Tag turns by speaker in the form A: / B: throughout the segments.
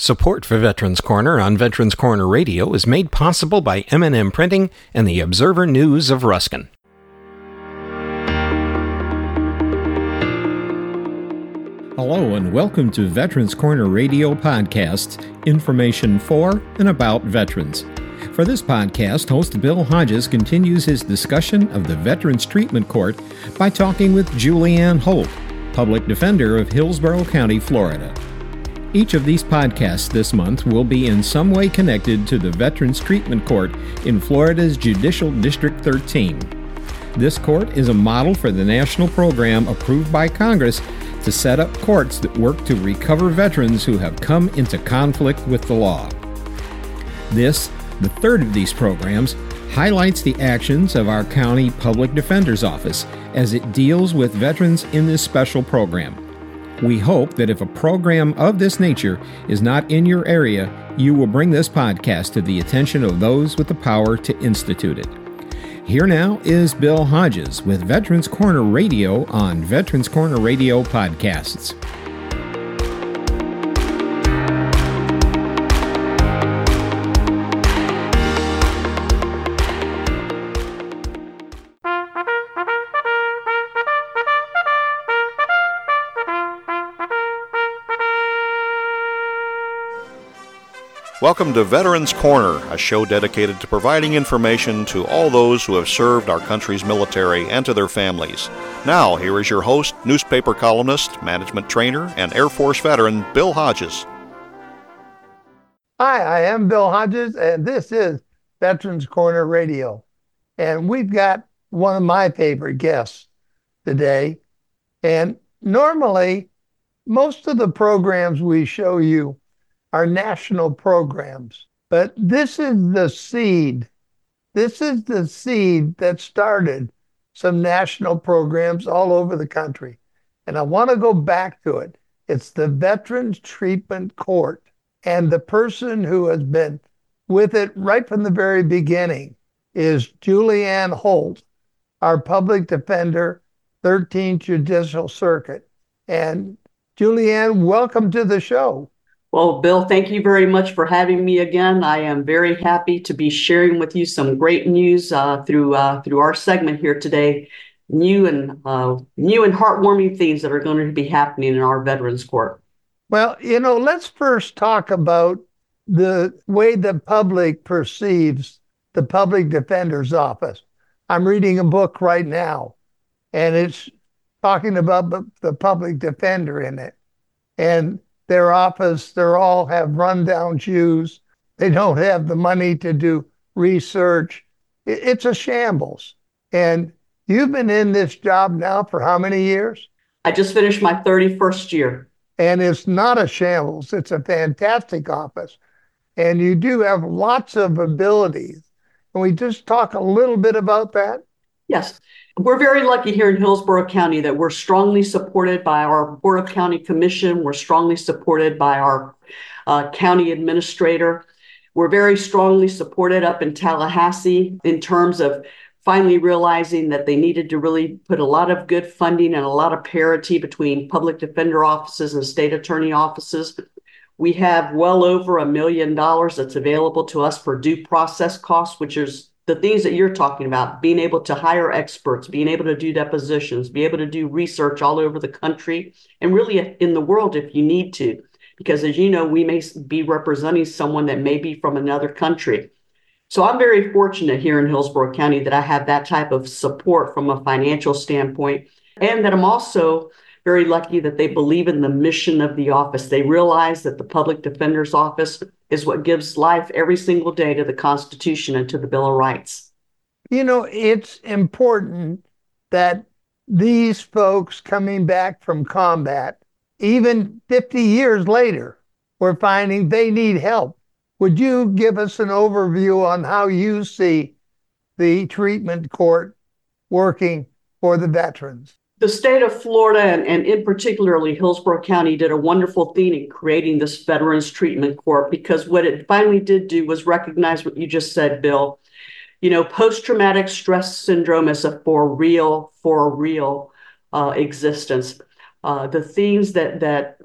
A: Support for Veterans Corner on Veterans Corner Radio is made possible by M&M Printing and the Observer News of Ruskin. Hello and welcome to Veterans Corner Radio Podcast, information for and about veterans. For this podcast, host Bill Hodges continues his discussion of the Veterans Treatment Court by talking with Julianne Holt, Public Defender of Hillsborough County, Florida. Each of these podcasts this month will be in some way connected to the Veterans Treatment Court in Florida's Judicial District 13. This court is a model for the national program approved by Congress to set up courts that work to recover veterans who have come into conflict with the law. This, the third of these programs, highlights the actions of our county public defender's office as it deals with veterans in this special program. We hope that if a program of this nature is not in your area, you will bring this podcast to the attention of those with the power to institute it. Here now is Bill Hodges with Veterans Corner Radio on Veterans Corner Radio Podcasts.
B: Welcome to Veterans Corner, a show dedicated to providing information to all those who have served our country's military and to their families. Now, here is your host, newspaper columnist, management trainer, and Air Force veteran, Bill Hodges.
C: Hi, I am Bill Hodges, and this is Veterans Corner Radio. And we've got one of my favorite guests today. And normally, most of the programs we show you are national programs. But this is the seed. This is the seed that started some national programs all over the country. And I want to go back to it. It's the Veterans Treatment Court. And the person who has been with it right from the very beginning is Julianne Holt, our public defender, 13th Judicial Circuit. And Julianne, welcome to the show.
D: Well, Bill, thank you very much for having me again. I am very happy to be sharing with you some great news through our segment here today. New and heartwarming things that are going to be happening in our Veterans Court.
C: Well, let's first talk about the way the public perceives the Public Defender's Office. I'm reading a book right now, and it's talking about the public defender in it. And their office, they all have rundown shoes. They don't have the money to do research. It's a shambles. And you've been in this job now for how many years?
D: I just finished my 31st year.
C: And it's not a shambles. It's a fantastic office. And you do have lots of abilities. Can we just talk a little bit about that?
D: Yes. We're very lucky here in Hillsborough County that we're strongly supported by our Board of County Commission. We're strongly supported by our county administrator. We're very strongly supported up in Tallahassee in terms of finally realizing that they needed to really put a lot of good funding and a lot of parity between public defender offices and state attorney offices. We have well over $1 million that's available to us for due process costs, which is the things that you're talking about, being able to hire experts, being able to do depositions, be able to do research all over the country and really in the world if you need to. Because as you know, we may be representing someone that may be from another country. So I'm very fortunate here in Hillsborough County that I have that type of support from a financial standpoint, and that I'm also very lucky that they believe in the mission of the office. They realize that the Public Defender's Office is what gives life every single day to the Constitution and to the Bill of Rights.
C: It's important that these folks coming back from combat, even 50 years later, we're finding they need help. Would you give us an overview on how you see the treatment court working for the veterans?
D: The state of Florida and in particularly Hillsborough County did a wonderful thing in creating this Veterans Treatment Court, because what it finally did do was recognize what you just said, Bill. Post-traumatic stress syndrome is a for real existence. The things that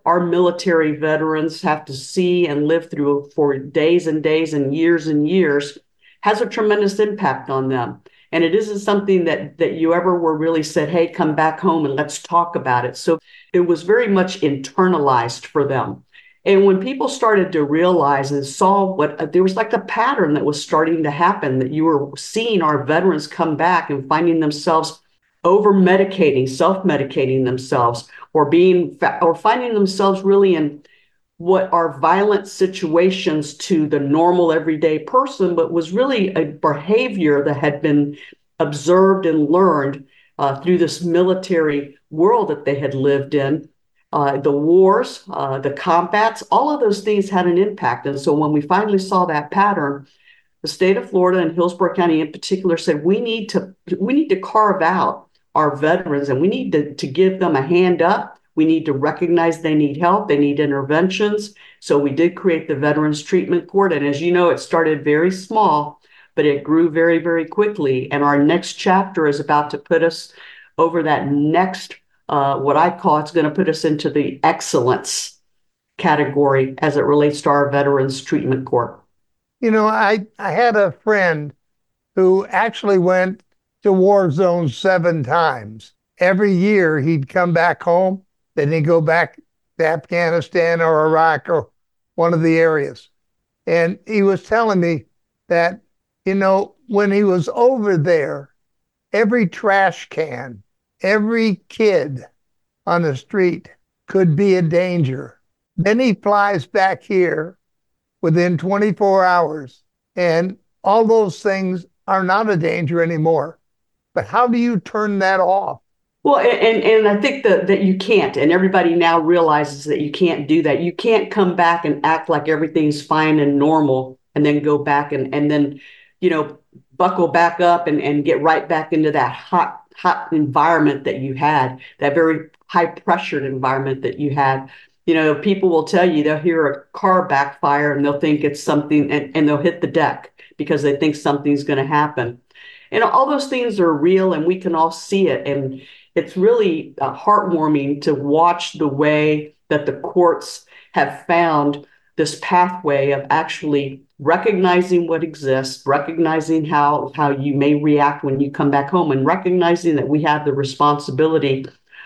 D: our military veterans have to see and live through for days and days and years has a tremendous impact on them. And it isn't something that you ever were really said, hey, come back home and let's talk about it. So it was very much internalized for them. And when people started to realize and saw there was like a pattern that was starting to happen, that you were seeing our veterans come back and finding themselves over-medicating, self-medicating themselves, or finding themselves really in what are violent situations to the normal everyday person, but was really a behavior that had been observed and learned through this military world that they had lived in. The wars, the combats, all of those things had an impact. And so when we finally saw that pattern, the state of Florida and Hillsborough County in particular said, we need to carve out our veterans, and we need to give them a hand up. We need to recognize they need help, they need interventions. So we did create the Veterans Treatment Court. And as you know, it started very small, but it grew very, very quickly. And our next chapter is about to put us over that next, what I call, it's going to put us into the excellence category as it relates to our Veterans Treatment Court.
C: You know, I had a friend who actually went to war zones 7 times. Every year he'd come back home, then he'd go back to Afghanistan or Iraq or one of the areas. And he was telling me that, you know, when he was over there, every trash can, every kid on the street could be a danger. Then he flies back here within 24 hours, and all those things are not a danger anymore. But how do you turn that off?
D: Well, and I think that you can't, and everybody now realizes that you can't do that. You can't come back and act like everything's fine and normal and then go back and then, you know, buckle back up and get right back into that hot environment that you had, that very high pressured environment that you had. You know, people will tell you they'll hear a car backfire and they'll think it's something, and they'll hit the deck because they think something's going to happen. And all those things are real, and we can all see it. And it's really heartwarming to watch the way that the courts have found this pathway of actually recognizing what exists, recognizing how you may react when you come back home, and recognizing that we have the responsibility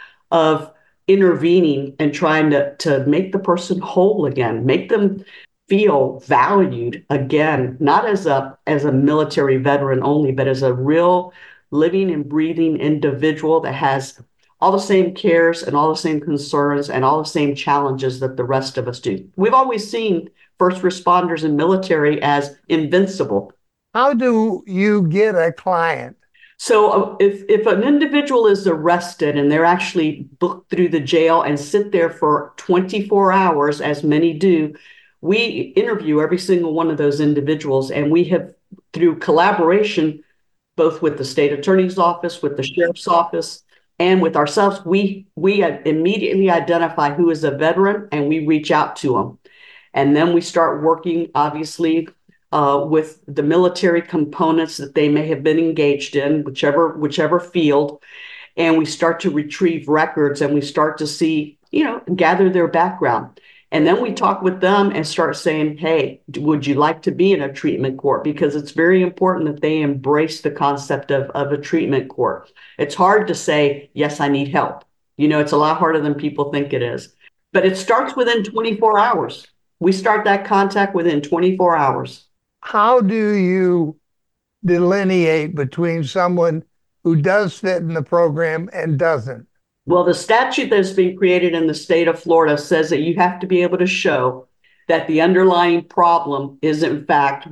D: of intervening and trying to make the person whole again, make them feel valued again, not as a military veteran only, but as a real living and breathing individual that has all the same cares and all the same concerns and all the same challenges that the rest of us do. We've always seen first responders and military as invincible.
C: How do you get a client?
D: So if an individual is arrested and they're actually booked through the jail and sit there for 24 hours, as many do, we interview every single one of those individuals, and we have, through collaboration, both with the state attorney's office, with the sheriff's office, and with ourselves, we immediately identify who is a veteran, and we reach out to them. And then we start working, obviously, with the military components that they may have been engaged in, whichever field, and we start to retrieve records, and we start to see, gather their background. And then we talk with them and start saying, hey, would you like to be in a treatment court? Because it's very important that they embrace the concept of a treatment court. It's hard to say, yes, I need help. It's a lot harder than people think it is. But it starts within 24 hours. We start that contact within 24 hours.
C: How do you delineate between someone who does fit in the program and doesn't?
D: Well, the statute that's been created in the state of Florida says that you have to be able to show that the underlying problem is, in fact,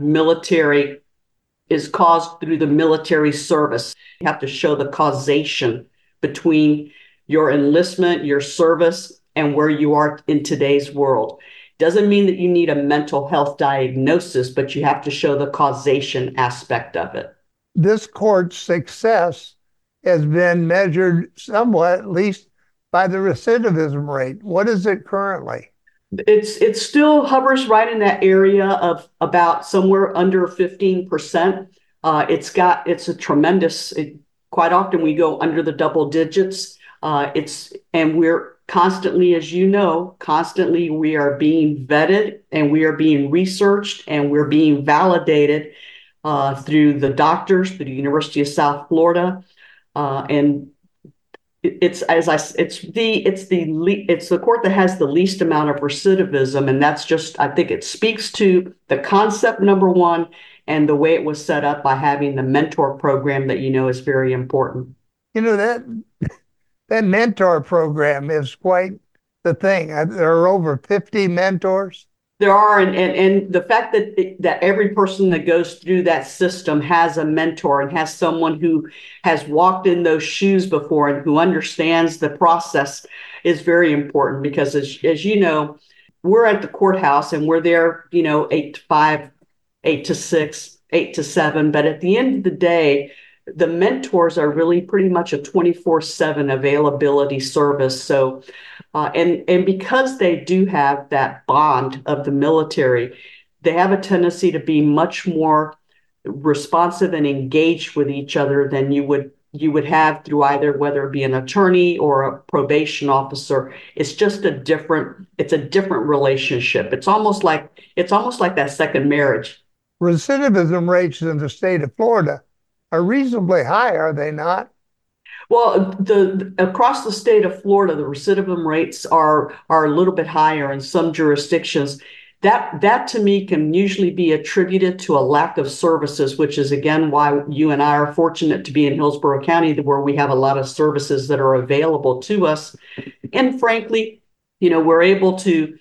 D: is caused through the military service. You have to show the causation between your enlistment, your service, and where you are in today's world. Doesn't mean that you need a mental health diagnosis, but you have to show the causation aspect of it.
C: This court's success has been measured somewhat, at least, by the recidivism rate. What is it currently?
D: It still hovers right in that area of about somewhere under 15%. It's a tremendous. Quite often we go under the double digits. And we're constantly, as you know, constantly we are being vetted and we are being researched and we're being validated through the doctors, through the University of South Florida, and it's the court that has the least amount of recidivism, and that's just, I think it speaks to the concept, number one, and the way it was set up by having the mentor program that is very important.
C: That mentor program is quite the thing. There are over 50 mentors.
D: There are, and the fact that every person that goes through that system has a mentor and has someone who has walked in those shoes before and who understands the process is very important, because as you know, we're at the courthouse and we're there, 8 to 5, 8 to 6, 8 to 7. But at the end of the day, the mentors are really pretty much a 24/7 availability service. So, and because they do have that bond of the military, they have a tendency to be much more responsive and engaged with each other than you would have through either, whether it be an attorney or a probation officer. It's just a different relationship. It's almost like that second marriage.
C: Recidivism rates in the state of Florida are reasonably high, are they not?
D: Well, across the state of Florida, the recidivism rates are a little bit higher in some jurisdictions. That to me can usually be attributed to a lack of services, which is again why you and I are fortunate to be in Hillsborough County, where we have a lot of services that are available to us. And frankly, we're able to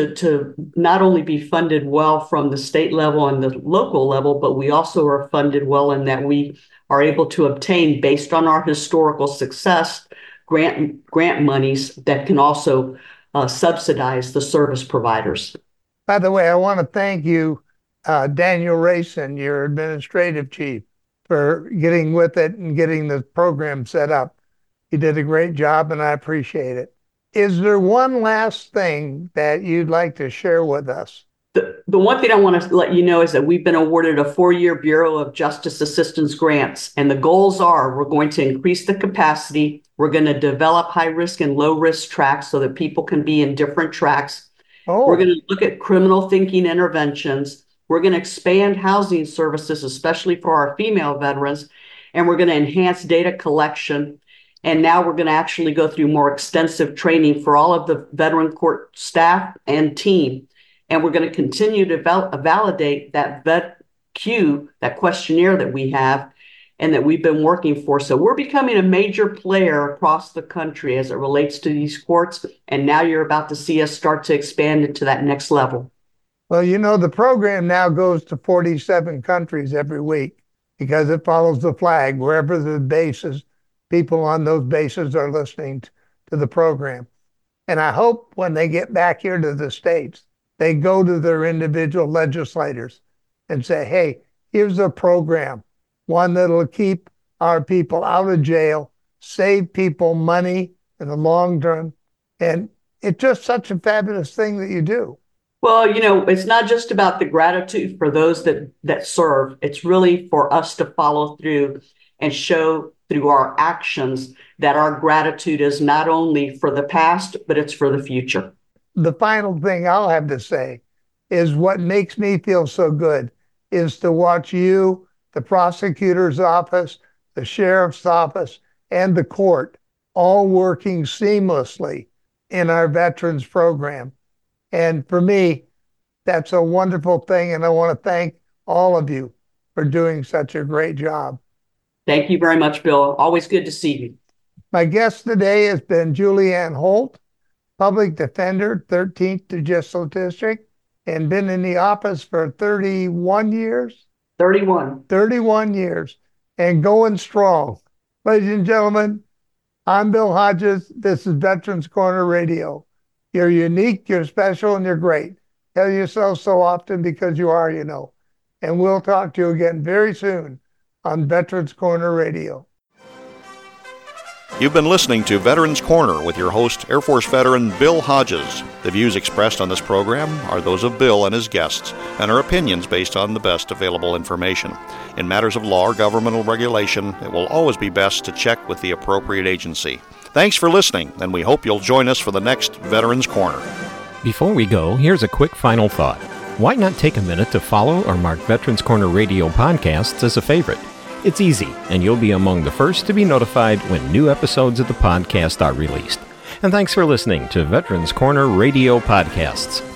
D: not only be funded well from the state level and the local level, but we also are funded well in that we are able to obtain, based on our historical success, grant monies that can also subsidize the service providers.
C: By the way, I want to thank you, Daniel Rayson, your administrative chief, for getting with it and getting the program set up. You did a great job, and I appreciate it. Is there one last thing that you'd like to share with us?
D: The one thing I want to let you know is that we've been awarded a 4-year Bureau of Justice Assistance grants, and the goals are we're going to increase the capacity. We're going to develop high-risk and low-risk tracks so that people can be in different tracks. Oh. We're going to look at criminal thinking interventions. We're going to expand housing services, especially for our female veterans, and we're going to enhance data collection. And now we're going to actually go through more extensive training for all of the veteran court staff and team. And we're going to continue to validate that VetQ, that questionnaire that we have and that we've been working for. So we're becoming a major player across the country as it relates to these courts. And now you're about to see us start to expand into that next level.
C: Well, the program now goes to 47 countries every week because it follows the flag. Wherever the bases, people on those bases are listening to the program. And I hope when they get back here to the States, they go to their individual legislators and say, hey, here's a program, one that'll keep our people out of jail, save people money in the long run. And it's just such a fabulous thing that you do.
D: Well, it's not just about the gratitude for those that serve. It's really for us to follow through and show through our actions that our gratitude is not only for the past, but it's for the future.
C: The final thing I'll have to say is what makes me feel so good is to watch you, the prosecutor's office, the sheriff's office, and the court all working seamlessly in our veterans program. And for me, that's a wonderful thing, and I want to thank all of you for doing such a great job.
D: Thank you very much, Bill. Always good to see you.
C: My guest today has been Julianne Holt, Public Defender, 13th Judicial District, and been in the office for 31 years?
D: 31.
C: 31 years, and going strong. Ladies and gentlemen, I'm Bill Hodges. This is Veterans Corner Radio. You're unique, you're special, and you're great. Tell yourself so often because you are, And we'll talk to you again very soon on Veterans Corner Radio.
B: You've been listening to Veterans Corner with your host, Air Force veteran Bill Hodges. The views expressed on this program are those of Bill and his guests and are opinions based on the best available information. In matters of law or governmental regulation, it will always be best to check with the appropriate agency. Thanks for listening, and we hope you'll join us for the next Veterans Corner.
A: Before we go, here's a quick final thought. Why not take a minute to follow or mark Veterans Corner Radio podcasts as a favorite? It's easy, and you'll be among the first to be notified when new episodes of the podcast are released. And thanks for listening to Veterans Corner Radio Podcasts.